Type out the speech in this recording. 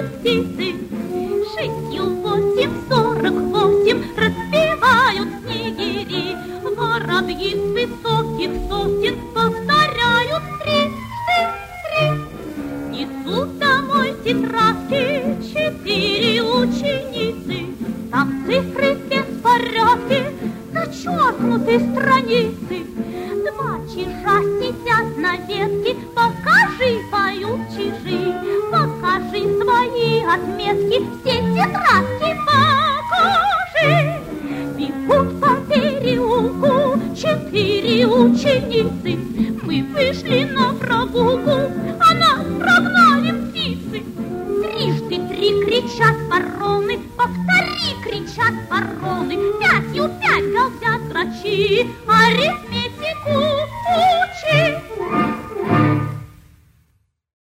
птицы. 6, 8, 48 распевают снегири. Воробьи с высоких сосен повторяют трижды 3. Несут домой тетрадки 4 ученицы. Там цифры в беспорядке, зачеркнуты страницы. 2 чижа сидят на ветке, покажи, поют чижи. Покажи свои отметки, все тетрадки покажи. Бегут по переулку 4 ученицы. Мы вышли на прогулку, а нас прогнали птицы. 3 кричат вороны, повтори, кричат вороны. 5 галдят грачи, а